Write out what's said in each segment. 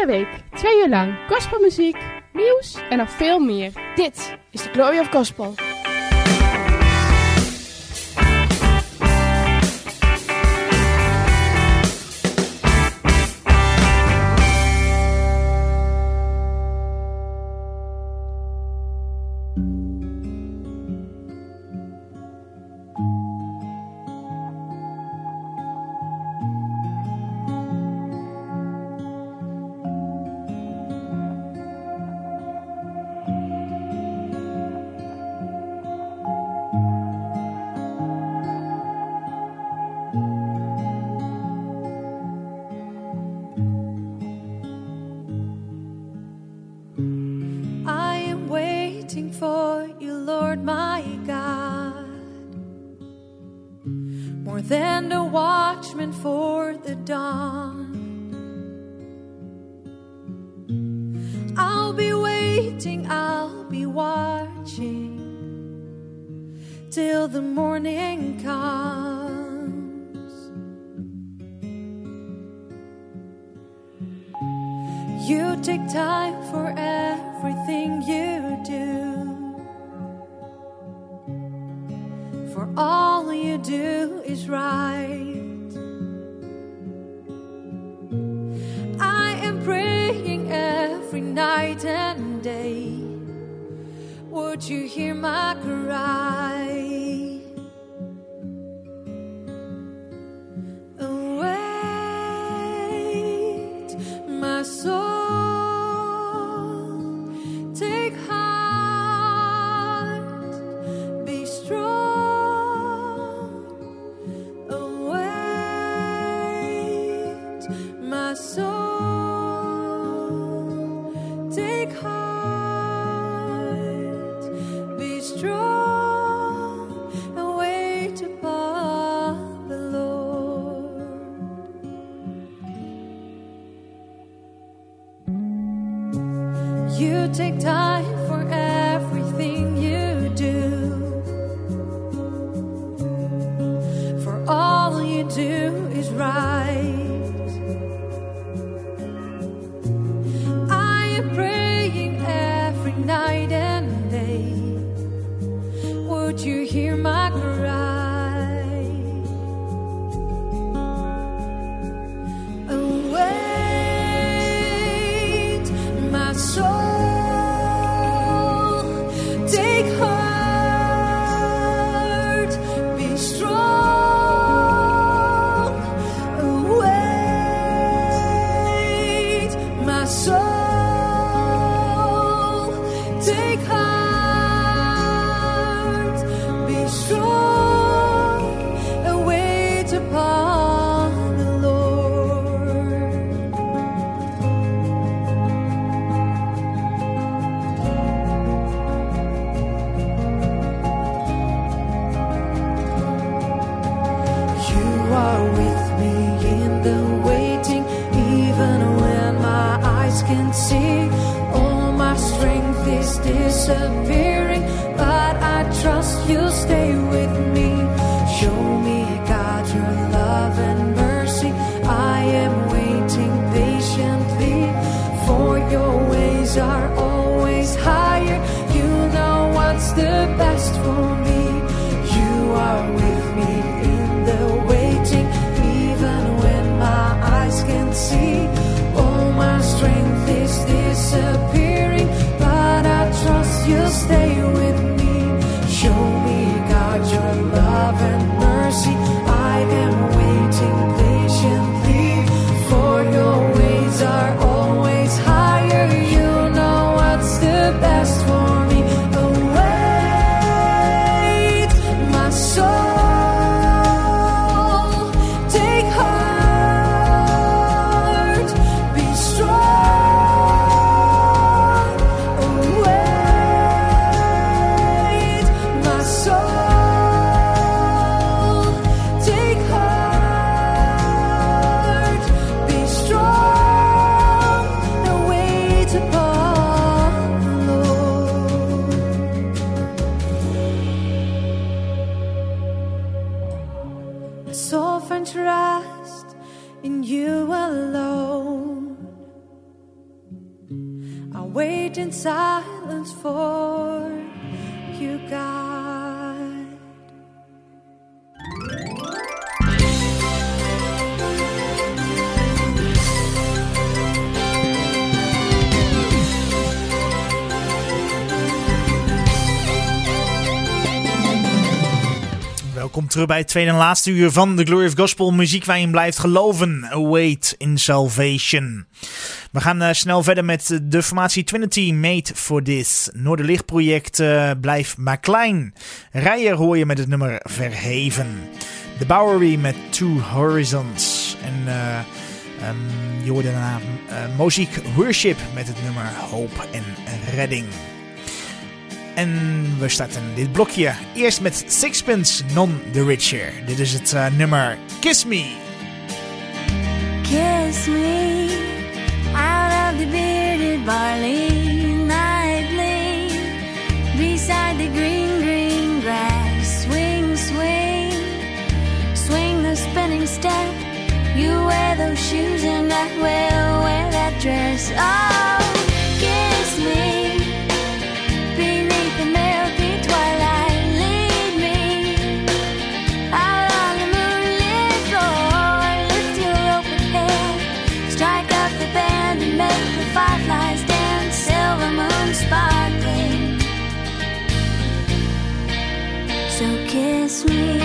Iedere week 2 uur lang gospelmuziek, nieuws en nog veel meer. Dit is de Glory of Gospel. Than the watchman for the dawn, I'll be waiting, I'll be watching till the morning comes. You take time for everything you do, for all you do is right. I am praying every night and day. Would you hear my cry? Await my soul, take heart, be strong. My soul, take heart, be strong, and wait upon the Lord. You take time for everything you do, for all you do is right. Night and day, would you hear my cry? Await my soul, take heart, be strong. Await my soul, take heart, be strong, and wait upon the Lord. You are with me in the waiting, even when my eyes can't see. All my strength is disappearing, but I trust you'll stay with me. Show me, God, your love and mercy. I am waiting patiently, for your ways are always higher. You know what's the best for me. You are with me in the waiting, even when my eyes can't see. All my strength is disappearing, but I trust you'll stay with me. Show me, God, your love and mercy. I am waiting patiently, for your ways are always higher. You know what's the best for me. Await my soul, take heart, be strong. Await my soul, take heart, be strong, and wait upon the Lord. My soul finds rest in you alone. wait in silence for you, God. Welkom terug bij het tweede en laatste uur van The Glory of Gospel. Muziek waarin blijft geloven. Await in Salvation. We gaan snel verder met de formatie Trinity Made for This. Noorderlichtproject Blijf maar klein. Rijer hoor je met het nummer Verheven. The Bowery met Two Horizons. En je hoorde daarna Muziek Worship met het nummer Hoop en Redding. En we starten dit blokje eerst met Sixpence None the Richer. Dit is het nummer Kiss Me. Kiss me out of the bearded barley nightly, beside the green, green grass. Swing, swing, swing the spinning step. You wear those shoes and I will wear that dress. Oh, kiss me. Fireflies dance, silver moon sparkling. So kiss me.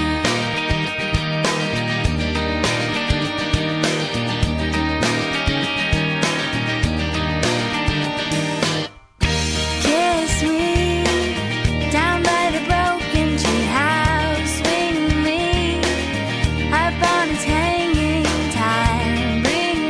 Kiss me down by the broken tree house. Swing me upon its hanging tire.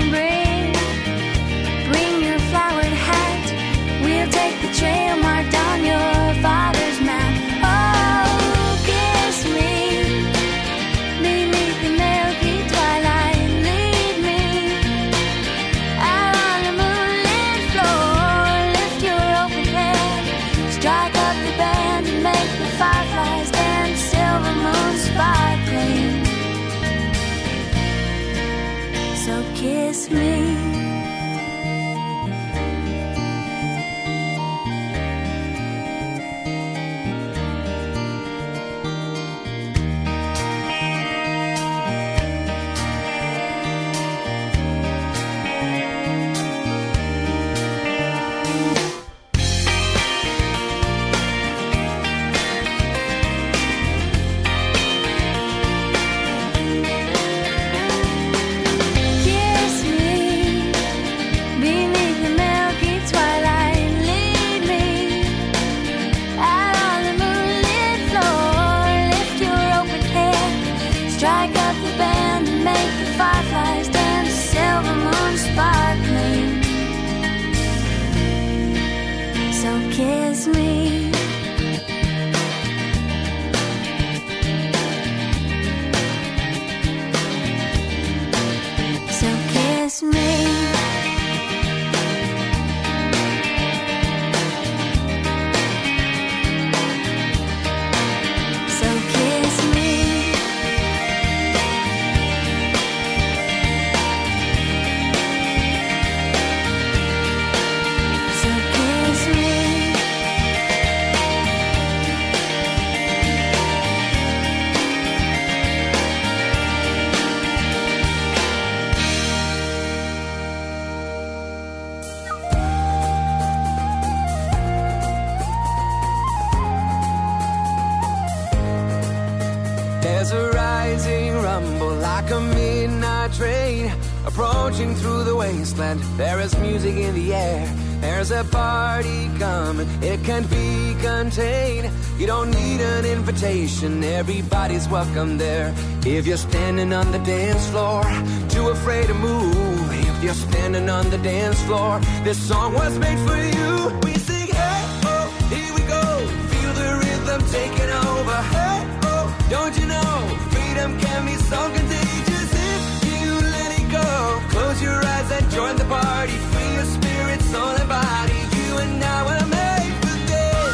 Take the trail marked on your father's map. Oh, kiss me beneath the milky twilight. Lead me out on the moonlit floor. Lift your open head, strike up the band and make the fireflies dance. Silver moon sparkling. So kiss me. Kiss me. So kiss me. There's a rising rumble like a midnight train approaching through the wasteland. There is music in the air. There's a party coming. It can't be contained. You don't need an invitation. Everybody's welcome there. If you're standing on the dance floor, too afraid to move. If you're standing on the dance floor, this song was made for you. We sing, hey, oh, here we go. Feel the rhythm taking over. Hey, oh, don't you know? Freedom can be so contagious if you let it go. Close your eyes and join the party. Free your spirit, soul and body. You and I were made for this.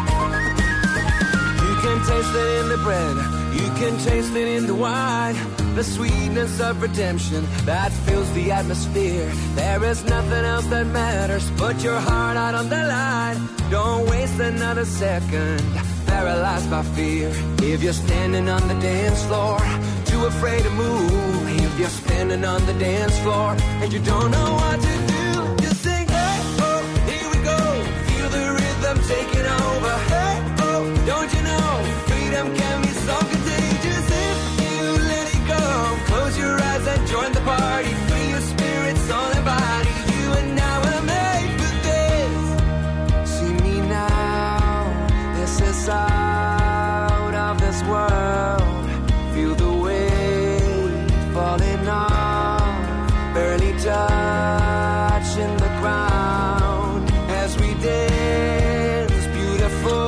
You can taste it in the bread. You can taste it in the wine. the sweetness of redemption that fills the atmosphere. There is nothing else that matters. Put your heart out on the line. Don't waste another second, paralyzed by fear. If you're standing on the dance floor, too afraid to move. If you're standing on the dance floor and you don't know what to do, just sing, hey, oh, here we go. Feel the rhythm taking over. Hey, oh, don't you know freedom can be so contagious if you let it go. Close your eyes and join the party. Free your spirit, soul and body. You and I were made for this. See me now, this is out of this world. Feel the weight falling off, barely touching the ground as we dance, beautiful,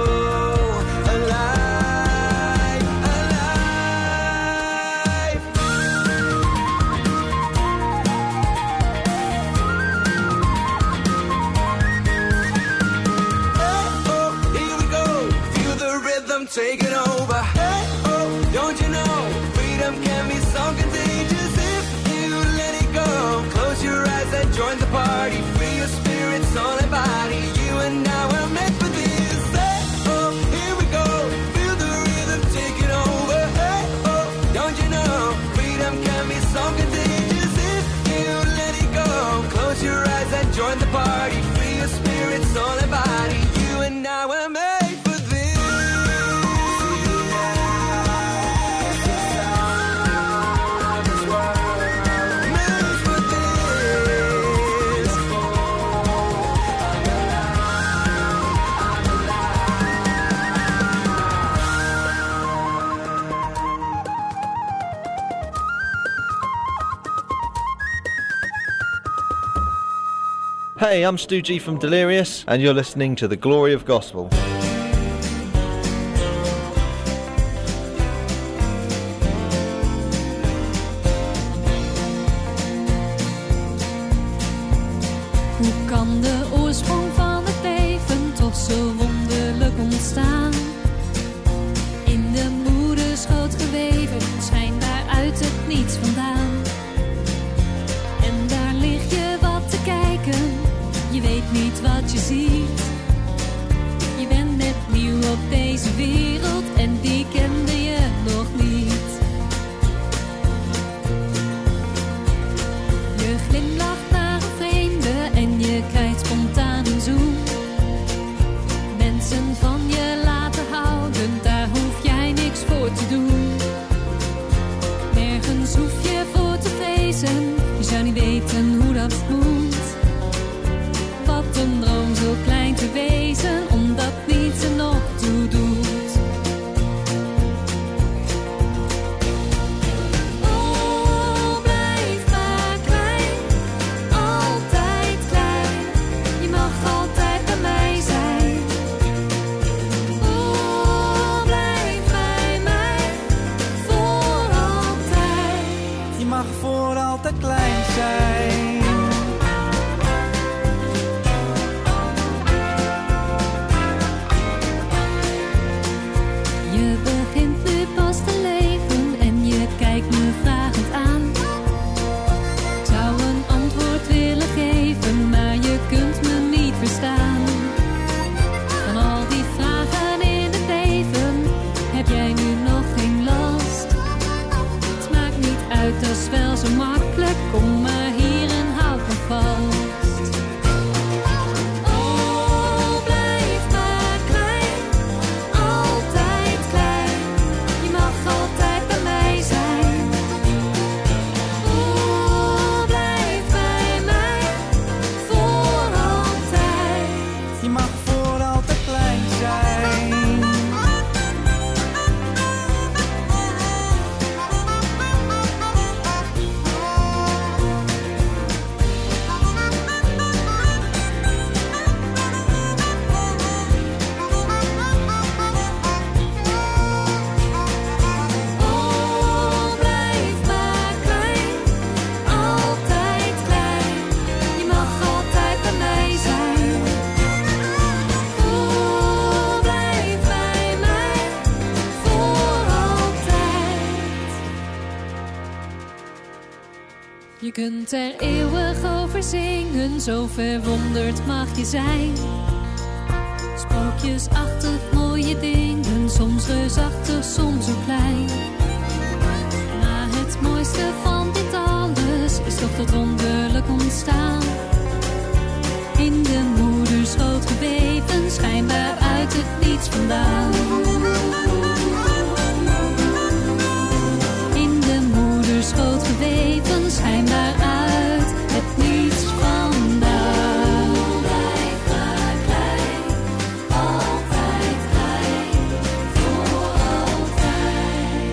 alive, alive. Hey, oh, here we go. Feel the rhythm taking over. Hey, oh, don't you know freedom can be so contagious if you let it go. Close your eyes and join the party. Free your spirit, soul and body. You and I were meant for this. Hey, oh, here we go. Feel the rhythm taking over. Hey, oh, don't you know freedom can be so contagious if you let it go. Close your eyes and join the party. Free your spirit, soul and body. You and I were made for this. Made for this. Hey, I'm Stu G from Delirious, and you're listening to The Glory of Gospel. Hoe kan de oorsprong van het leven toch zo wonderlijk ontstaan? In de moederschoot geweven, schijnbaar uit het niets vandaan. En daar lig je wat te kijken, je weet niet wat je ziet. Je bent net nieuw op deze wereld en die kende je nog niet. Je glimlacht naar een vreemde en je krijgt spontaan een zoen. Mensen van je laten houden, daar hoef jij niks voor te doen. Nergens hoef je voor te vrezen, je zou niet weten hoe dat moet. Wat een droom zo klein te wezen, omdat niets er nog toe doet. Oh, blijf maar klein, altijd klein. Je mag altijd bij mij zijn. Oh, blijf bij mij, voor altijd. Je mag voor altijd klein zijn. kunt er eeuwig over zingen, zo verwonderd mag je zijn. Sprookjesachtig mooie dingen, soms reusachtig, soms zo klein. Maar het mooiste van dit alles is toch dat wonderlijk ontstaan. In de moederschoot geweven, schijnbaar uit het niets vandaan. In de moederschoot geweven, schijnbaar uit het niets vandaan. Blijf maar klein, altijd klein, voor altijd.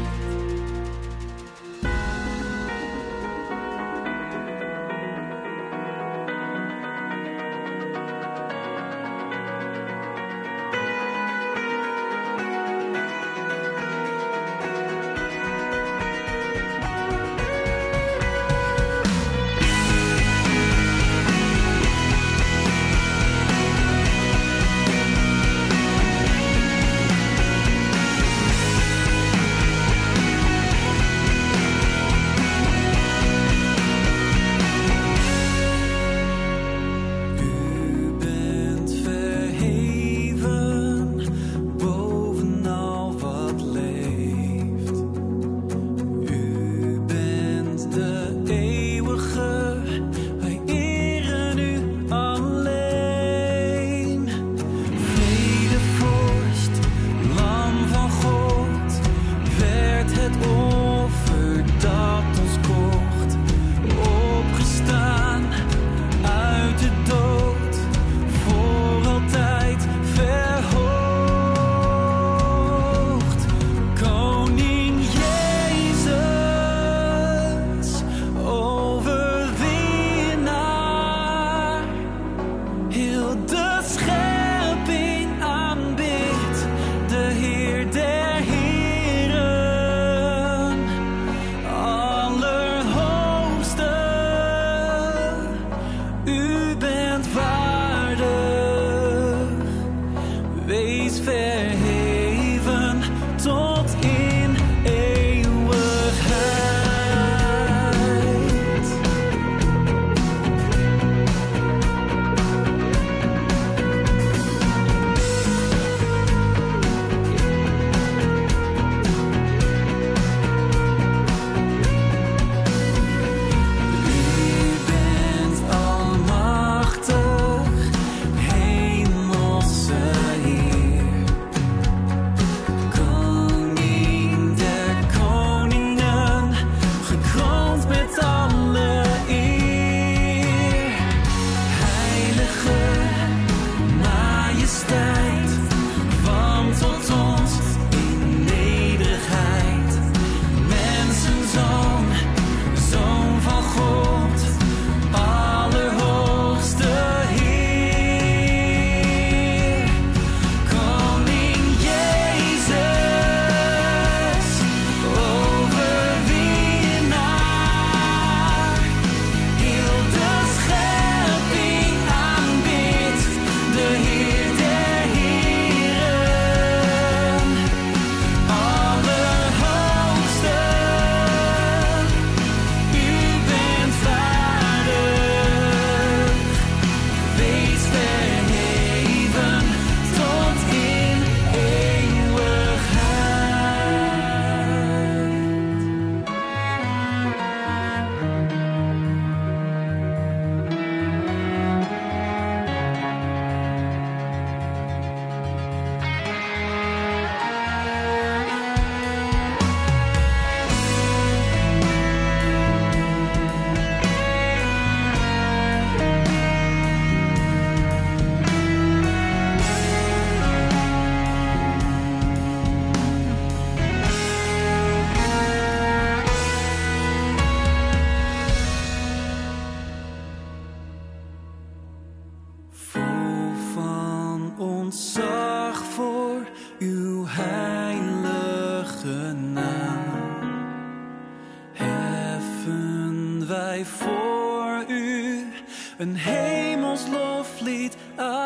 wij voor u een hemels loflied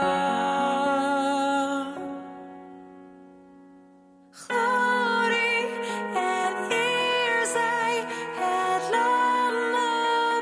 aan. Glorie en eer zij het lam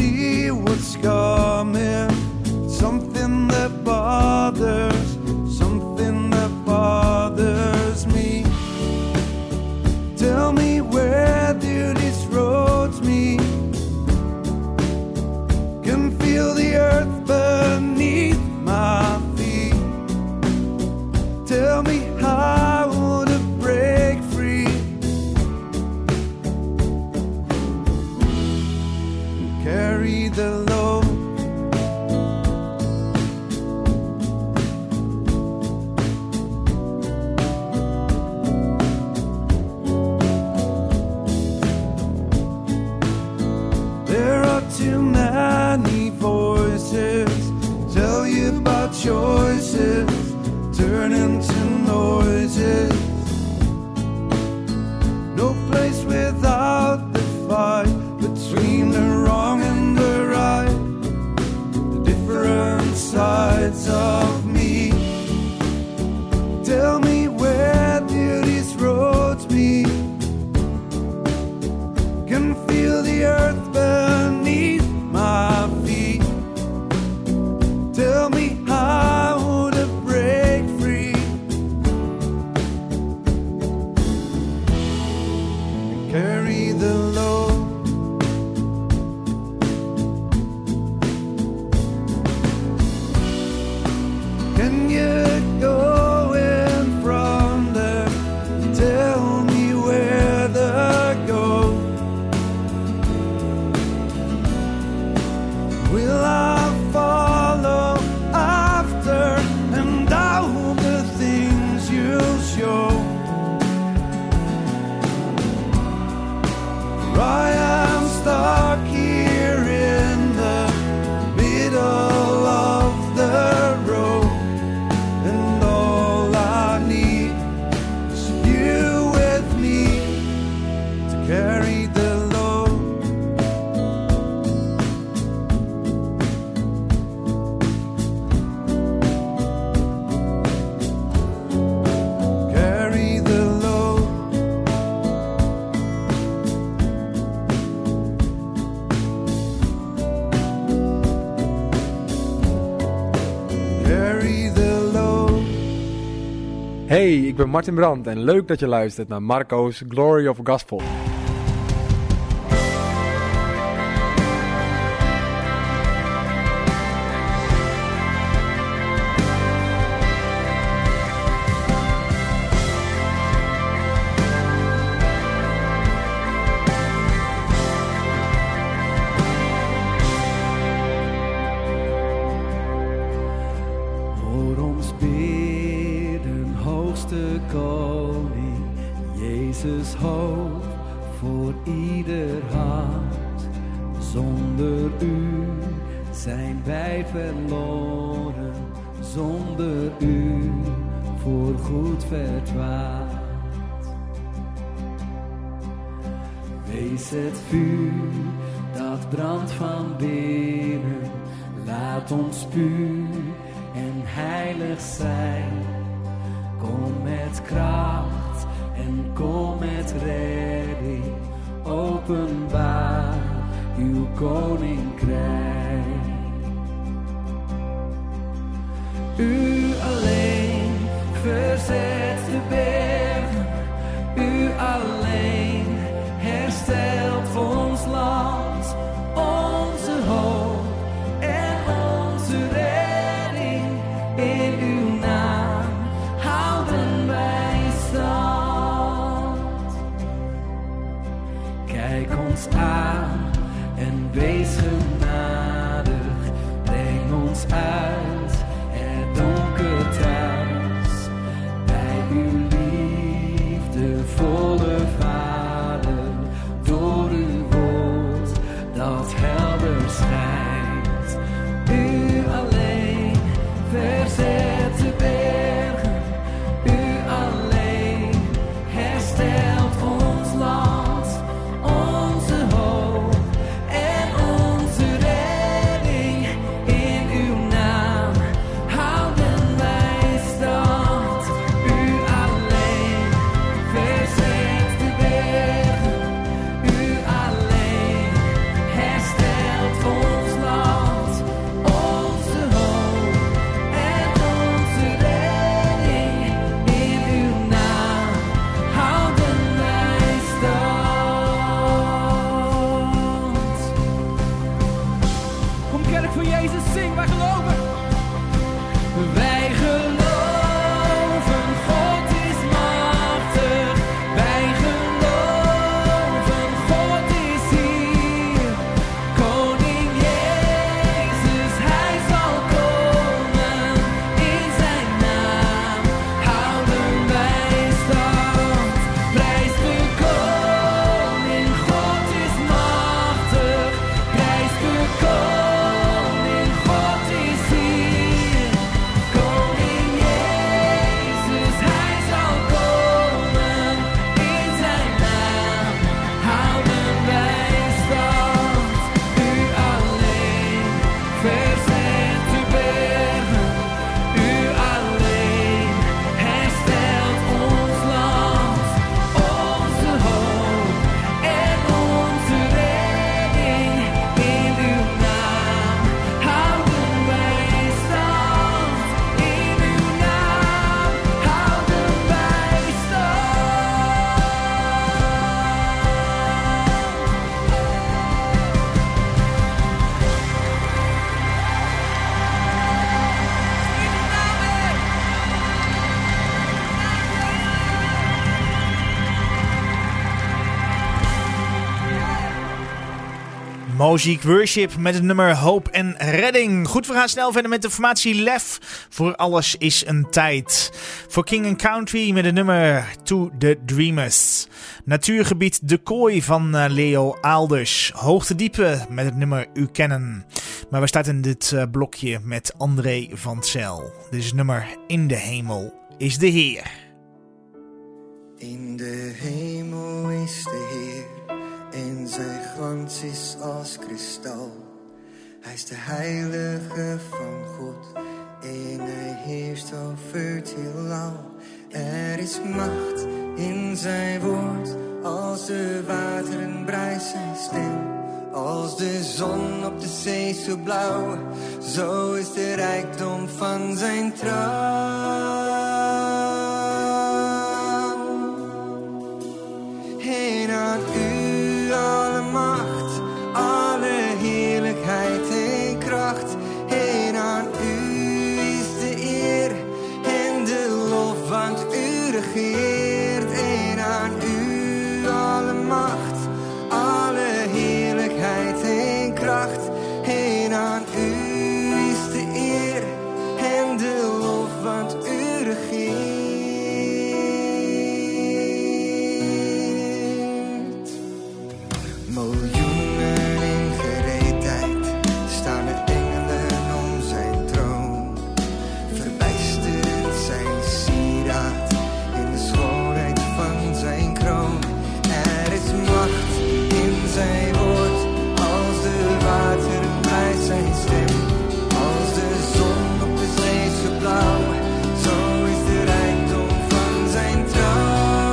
see what's coming. Something that bothers me. Tell me, where do these roads meet? Can feel the earth beneath my feet. Tell me, how to break free. Carry the load. There are too many voices tell you about choices turn into noises. No place without the fight between the wrong and the right, the different sides of me. Tell me, where do these roads meet? Can feel the earth beneath my feet. Tell me, how to break free. And carry the load. Can you go in front there? Tell me where to go. Will I follow after and all the things you show? For I am stuck here in the middle of the road, and all I need is you with me to carry the load. Carry the load. Carry the load. Hey, ik ben Martin Brandt en leuk dat je luistert naar Marco's Glory of Gospel. Hoor ons bidden, hoogste koning, Jezus hoofd voor ieder hart. Zonder u zijn wij verloren, zonder u voorgoed verdwaald. Wees het vuur dat brandt van binnen, laat ons puur en heilig zijn. Kom met kracht en kom met redding, openbaar uw koninkrijk. U alleen verzet de bergen, u alleen herstelt ons land, onze hoop en onze redding. In uw naam houden wij stand. Kijk ons aan en wees genadig, breng ons uit het donker. kerk van Jezus, zing, wij geloven. Wij geloven, God is machtig. Wij geloven, God is hier. Koning Jezus, Hij zal komen. In Zijn naam houden wij stand. Prijs de Koning, God is machtig. Prijs de Koning, God is hier. Koning Jezus, Hij zal komen. In Zijn naam houden wij stand. U alleen verzet de bergen. U alleen herstelt ons land. Onze hoop en onze redding. In uw naam houden wij stand. In uw naam houden wij stand. Moziek Worship met het nummer Hoop en Redding. Goed, we gaan snel verder met de formatie Lef. Voor alles is een tijd. Voor King and Country met het nummer To The Dreamers. Natuurgebied De Kooi van Leo Aalders. Hoogte Diepe met het nummer U Kennen. Maar we starten dit blokje met André van Zel. Dit is het nummer In de Hemel is de Heer. In de hemel is de Heer en zijn glans is als kristal. Hij is de heilige van God en hij heerst over het heelal. Er is macht in zijn woord, als de wateren bruist zijn stem. Als de zon op de zee zo blauw, zo is de rijkdom van zijn trouw. En aan u alle macht, alle heerlijkheid en kracht. En aan u is de eer en de lof, want u regeert. En aan u alle macht, alle heerlijkheid en kracht. En aan u is de eer en de lof, want u regeert. Miljoenen in gereedheid staan er engelen om zijn troon. Verbijsterend zijn sieraad in de schoonheid van zijn kroon. Er is macht in zijn woord, als de wateren bij zijn stem. Als de zon op de zee zo blauw, zo is de rijkdom van zijn trouw.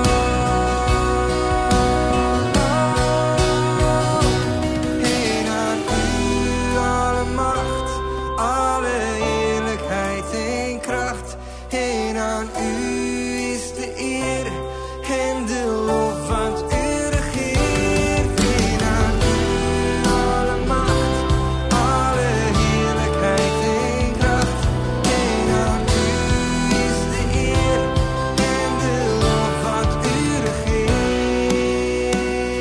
En aan u alle macht, alle heerlijkheid en kracht. En aan u is de eer en de lof, want u regeert. En aan u alle macht, alle heerlijkheid en kracht. En aan u is de eer en de lof, want u regeert.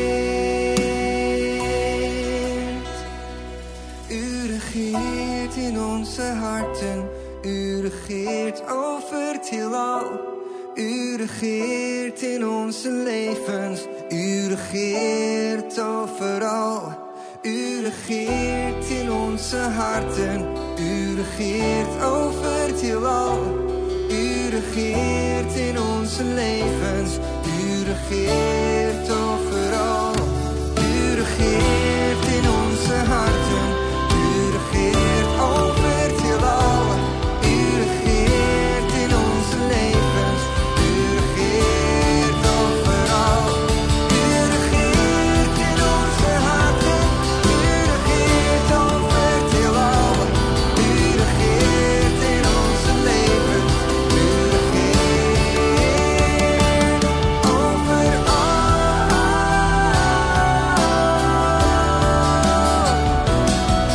U regeert in onze harten, u regeert over het heelal. U regeert in onze levens, u regeert overal. U regeert in onze harten, u regeert over het heelal. U regeert in onze levens, u regeert overal. U regeert in onze harten, u regeert over het heelal. U regeert in onze levens, u regeert overal. U regeert in onze harten, u regeert over het heelal. U regeert in onze levens, u regeert overal.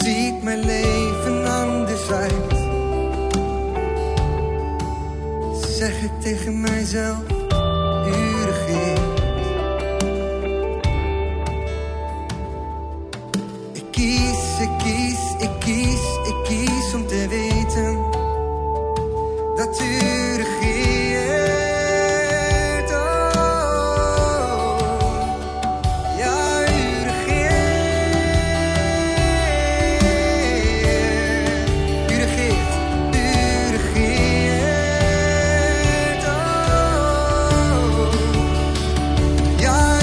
ziet mijn leven anders uit. Zeg het tegen mijzelf, u regeert. Ik kies om te weten dat u regeert. Oh, ja, u regeert. U regeert, u regeert. Oh, ja, u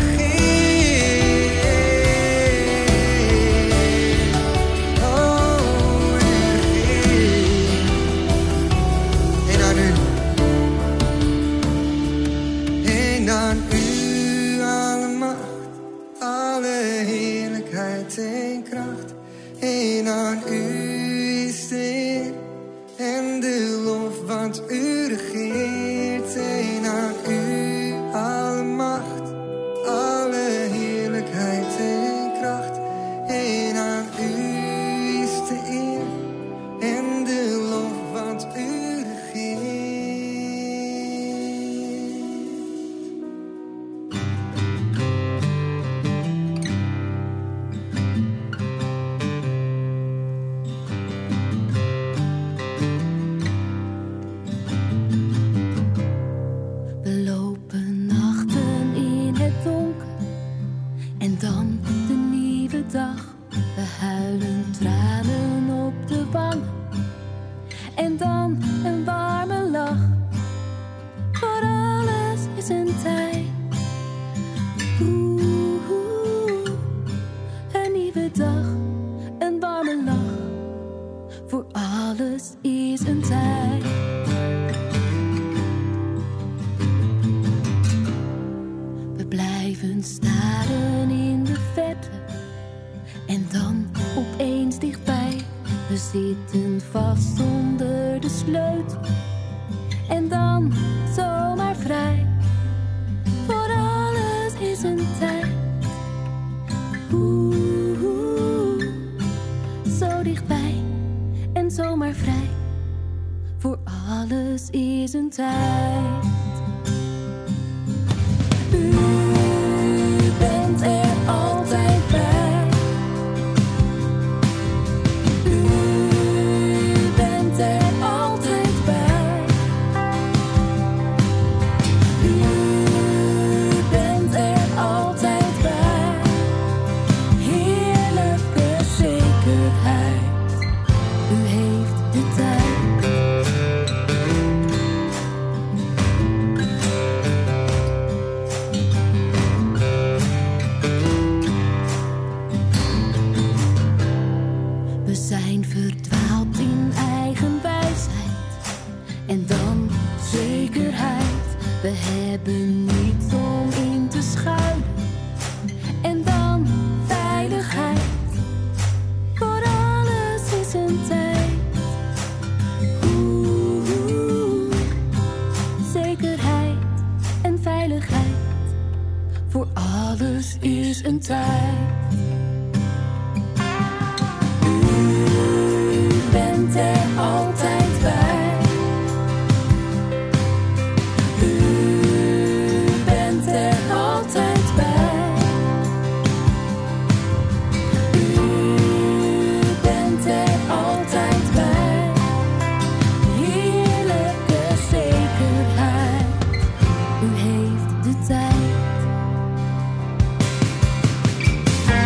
en kracht, en aan u is de eer en de lof, want u regeert. En aan u alle macht, alle heerlijkheid en kracht, en aan u is de eer en de lof, want u regeert. We huilen tranen op de wangen en dan een warme lach. Voor alles is een tijd. Een nieuwe dag, een warme lach. Voor alles is een tijd. We blijven staren in de verte. En dan opeens dichtbij, we zitten vast zonder de sleutel. En dan zomaar vrij, voor alles is een tijd. Zo dichtbij en zomaar vrij, voor alles is een tijd. U bent er altijd bij. We hebben niets om in te schuilen. En dan veiligheid. Voor alles is een tijd. Zekerheid en veiligheid. Voor alles is een tijd. U bent er altijd bij. U heeft de tijd.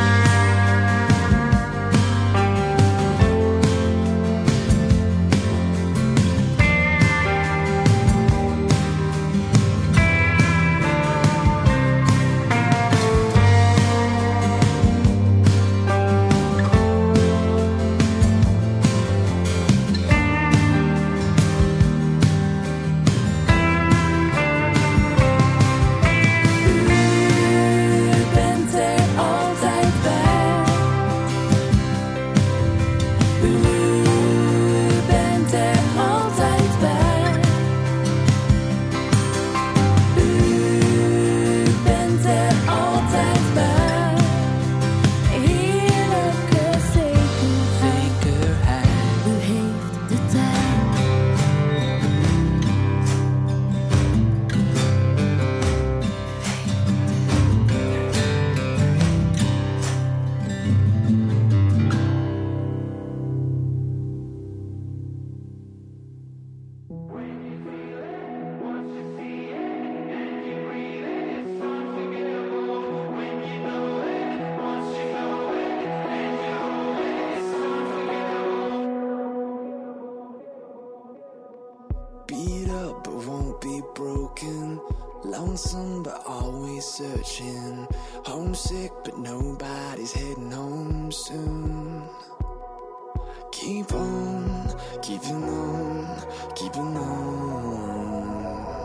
searching, homesick, but nobody's heading home soon. Keep on, keeping on, keeping on.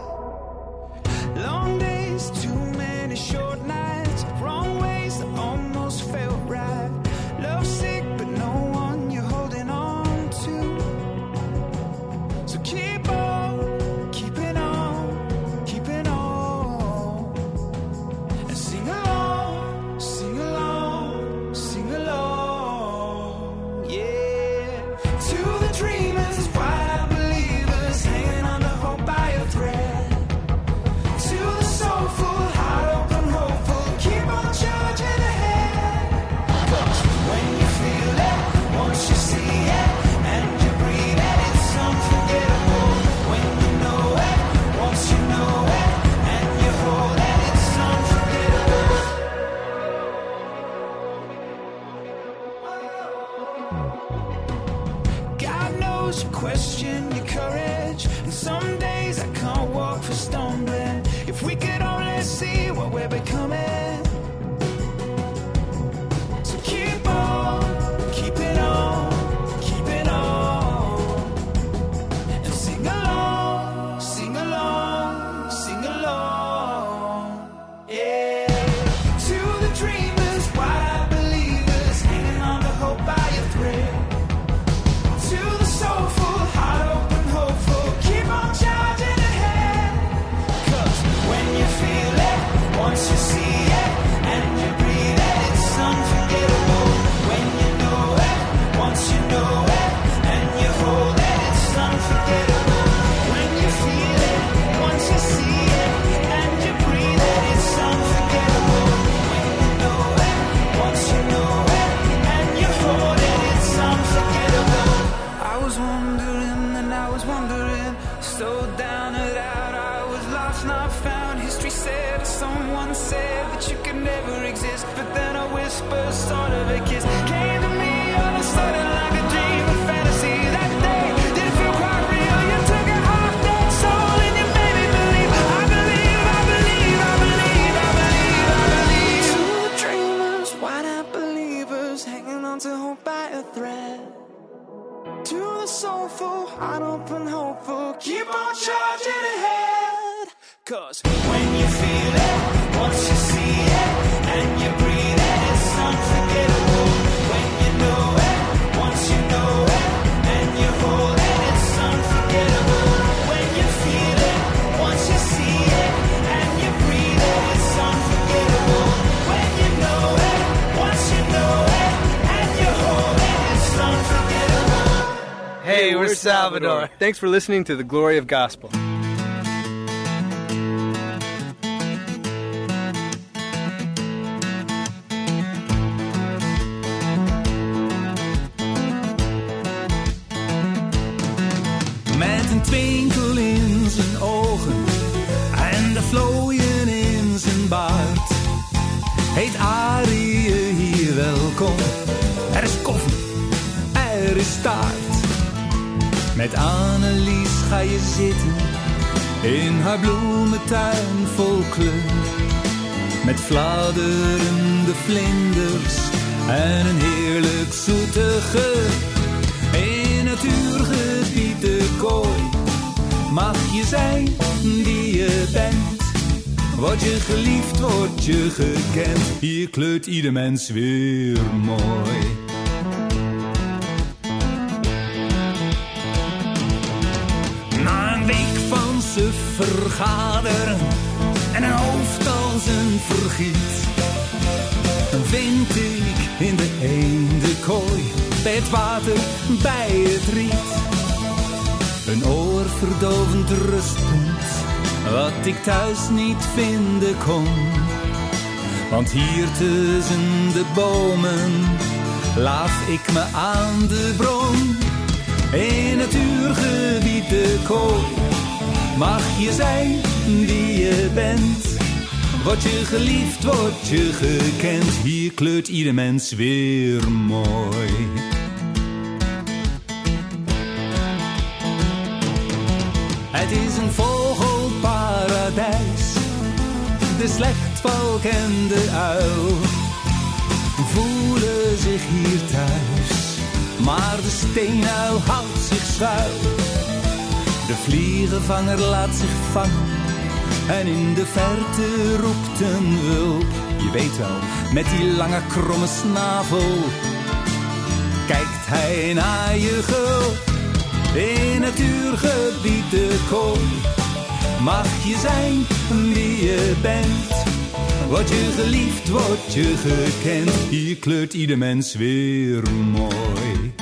Long days, too many short nights, wrong ways that almost felt right. Love sick, but no one you're holding on to. So keep on, keeping on, keeping on. And sing along, sing along, sing along, yeah. To the dreamers, wide believers, hanging on to hope by a thread. To the soulful, heart open, hopeful, keep on charging ahead. 'Cause when you feel it, once you see it, and you breathe it, it's unforgettable. When you know it, once you know it, and you hold it, it's unforgettable. God knows you question your courage, and some days I can't walk for stumbling. If we could only see what we're becoming. So keep on, keep it on, keep it on. And sing along, sing along, sing along. Yeah. To the dreamers, wide believers, hanging on to hope by a thread. To the soulful, heart open, hopeful, keep on charging ahead. 'Cause when you feel it, once you see it, and you breathe it, it's unforgettable. When you know it, once you know it, and you hold it, it's unforgettable. When you feel it, once you see it, and you breathe it, it's unforgettable. When you know it, once you know it, and you hold it, it's unforgettable. I was wondering and I was wondering, slowed down and out, I was lost, not found. History said, or someone said, that you could never exist. But then a whisper, sort of a kiss, came to me all of a sudden like a dream, a fantasy. That day didn't feel quite real. You took a half dead soul and you made me believe. I believe, I believe, I believe, I believe, I believe. To the dreamers, wide-eyed believers, hanging on to hope by a thread. To the soulful, heart open, hopeful, keep on charging ahead. 'Cause when you feel it, once you see it, and you breathe it, it's unforgettable. When you know it, once you know it, and you hold it, it's unforgettable. When you feel it, once you see it, and you breathe it, it's unforgettable. When you know it, once you know it, and you hold it, it's unforgettable. Hey, we're Salvador. Thanks for listening to The Glory of Gospel. Met een twinkel in zijn ogen en de vlooien in zijn baard, heet Arie hier welkom. Er is koffie, er is taart. Met Annelies ga je zitten in haar bloementuin vol kleur. Met fladderende vlinders en een heerlijk zoete geur. In natuurgebied de Kooi mag je zijn die je bent. Word je geliefd, word je gekend. Hier kleurt ieder mens weer mooi. Na een week van suf vergaderen en een hoofd als een vergiet, vind ik in de eendenkooi bij het water, bij het riet, een oorverdovend rustpunt wat ik thuis niet vinden kon. Want hier tussen de bomen laaf ik me aan de bron. In natuurgebied de Kooi mag je zijn die je bent. Word je geliefd, word je gekend. Hier kleurt ieder mens weer mooi. Het is een vogelparadijs. de slechtvalk en de uil voelen zich hier thuis, maar de steenuil houdt zich schuil. De vliegenvanger laat zich vangen en in de verte roept een wulp. Je weet wel, met die lange kromme snavel kijkt hij naar je gulp. In het natuurgebied de kooi mag je zijn wie je bent. Word je geliefd, word je gekend. Hier kleurt ieder mens weer mooi.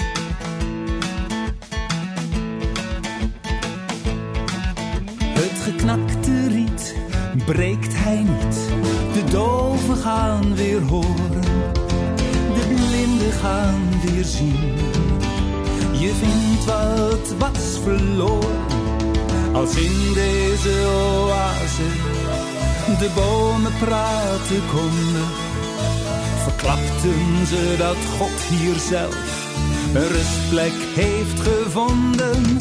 Het geknakte riet breekt hij niet. De doven gaan weer horen. De blinden gaan weer zien. Je vindt wat was verloren. Als in deze oase de bomen praten konden, verklapten ze dat God hier zelf een rustplek heeft gevonden.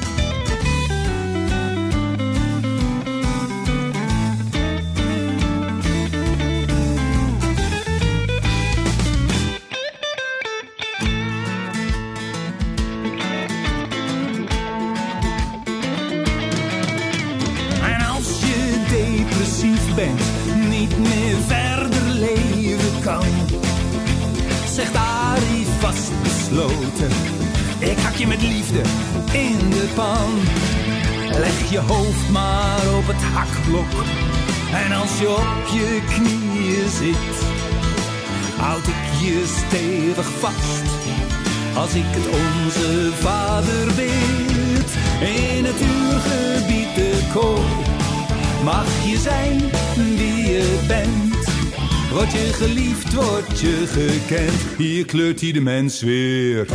Bent, niet meer verder leven kan, zegt Arie vastbesloten. Ik hak je met liefde in de pan. Leg je hoofd maar op het hakblok en als je op je knieën zit, houd ik je stevig vast als ik het onze Vader bid. In het uurgebied de kooi mag je zijn wie je bent. Word je geliefd, word je gekend. Hier kleurt ieder mens weer.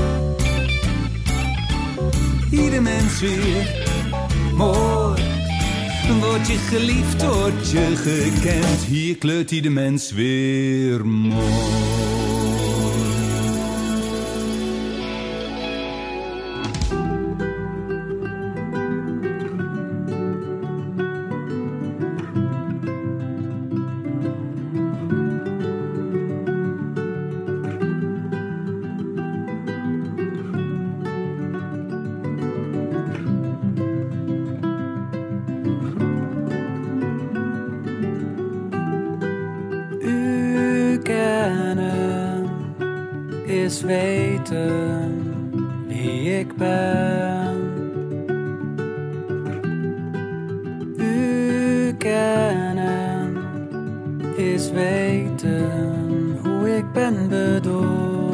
Ieder mens weer mooi. Word je geliefd, word je gekend. Hier kleurt ieder mens weer mooi. Weten wie ik ben. U kennen is weten hoe ik ben bedoeld.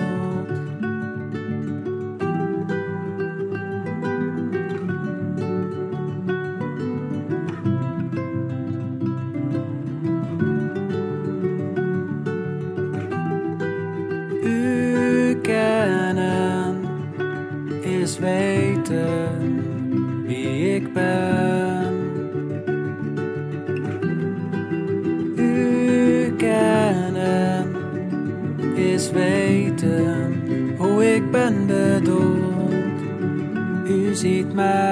Weten wie ik ben. U kennen is weten hoe ik ben bedoeld. U ziet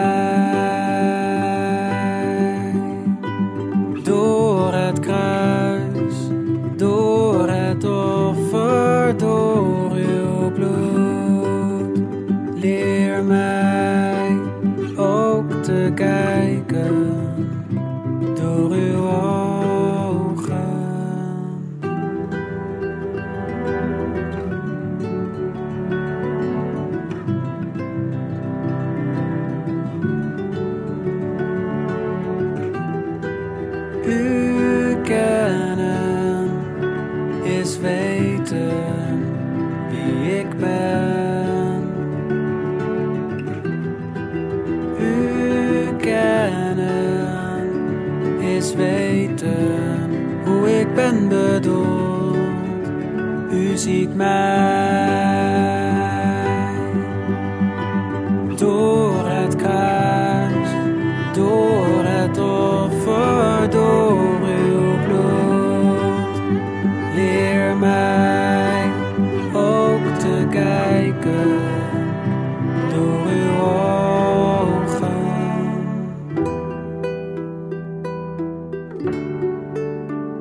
mij door het kruis, door het offer, door uw bloed. Leer mij ook te kijken door uw ogen. U kennen is weten wie ik ben. U kennen is weten hoe ik ben bedoeld. U ziet mij door het kruis, door het offer, door uw bloed. Leer mij ook te kijken door uw ogen.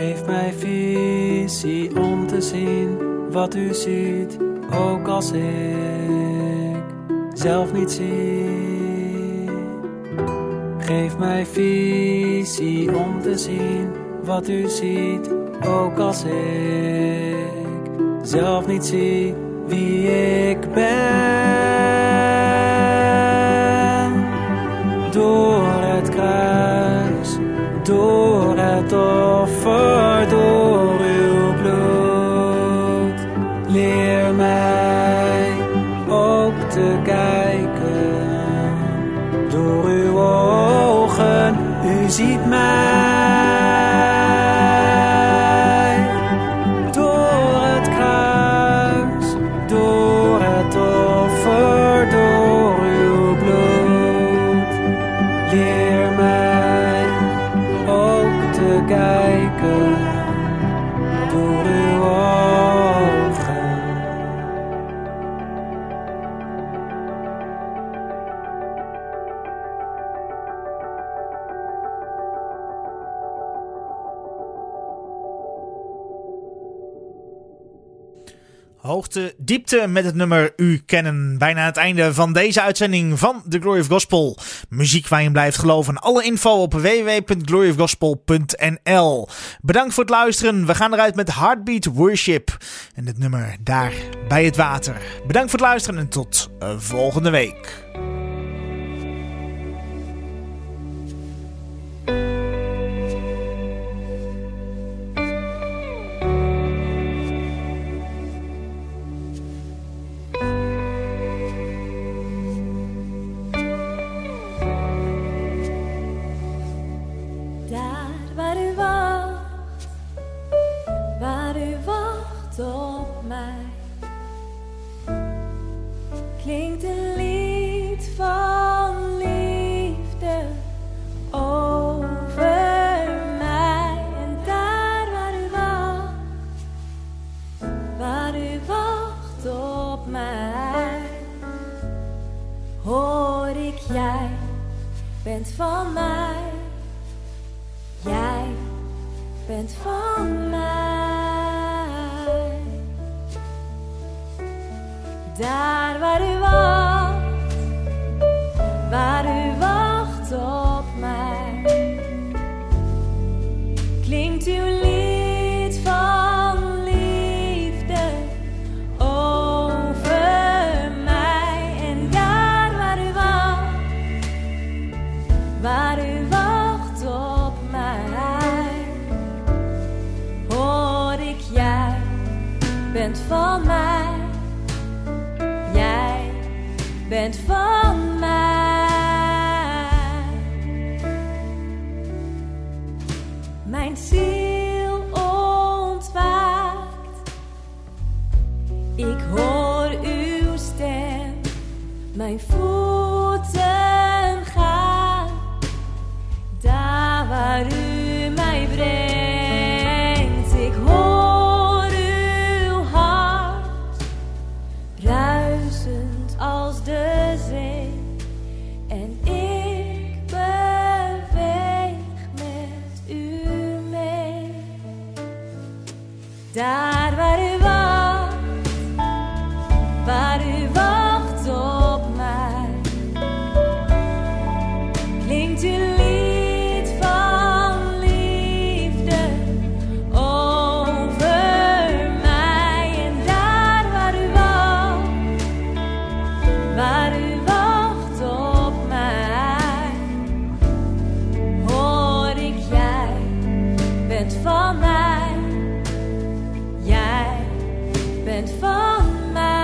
Geef mij visie om te zien wat u ziet, ook als ik zelf niet zie. Geef mij visie om te zien wat u ziet, ook als ik zelf niet zie wie ik ben. Door het kruis, door het offer, door uw bloed. Leer mij ook te kijken door uw ogen. U ziet mij. Door het kruis, door het offer, door uw bloed. Leer mij ook te kijken door uw ogen. Hoogte, diepte met het nummer U kennen. Bijna aan het einde van deze uitzending van The Glory of Gospel. Muziek waar je blijft geloven. Alle info op www.gloryofgospel.nl. Bedankt voor het luisteren. We gaan eruit met Heartbeat Worship. En het nummer Daar bij het water. Bedankt voor het luisteren en tot volgende week. Op mij klinkt een lied van liefde over mij. En daar waar u wacht op mij, hoor ik jij bent van mij, jij bent van mij. Daar waar u wacht op mij, klinkt uw lied van liefde over mij. En daar waar u wacht op mij, hoor ik jij bent van mij. Bent van mij. Mijn ziel ontwaakt. Ik hoor uw stem. Mijn voeten gaan daar waar u mij brengt. Ik hoor uw hart ruisend als de zee, en ik beweeg met u mee. Daar waar u wacht op mij, klinkt uw lied van liefde over mij. En daar waar u wacht op mij, hoor ik jij bent van mij, jij bent van mij.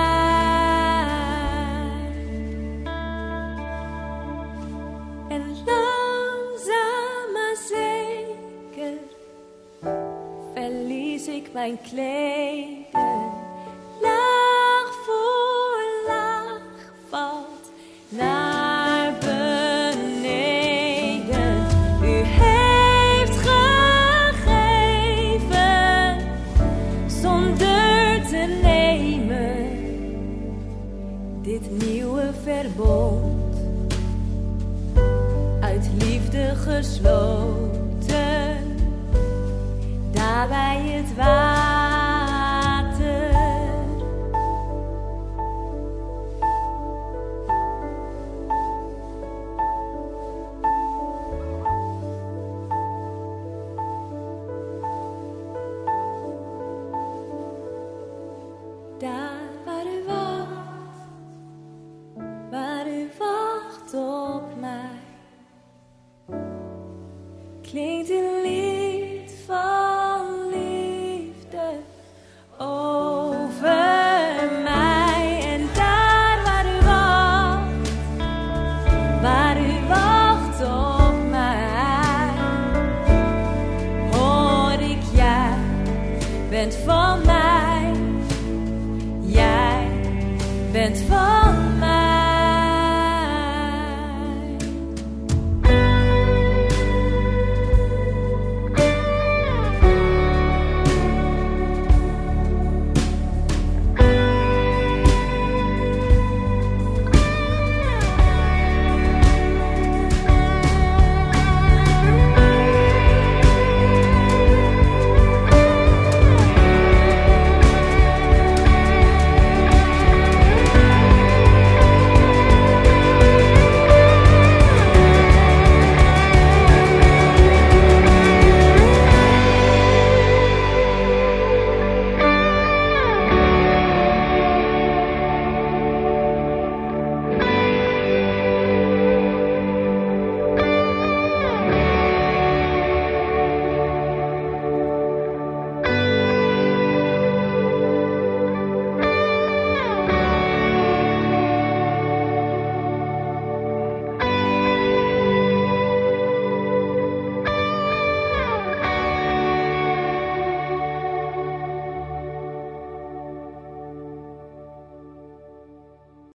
En langzaam maar zeker verlies ik mijn kleden, laag voor laag valt naar beneden. U heeft gegeven zonder te nemen dit nieuwe verbond, uit liefde gesloten. Daar daar bij het water. Daar waar u wacht op mij, klinkt een lied van liefde over mij. En daar waar u wacht op mij, hoor ik jij bent van mij, jij bent van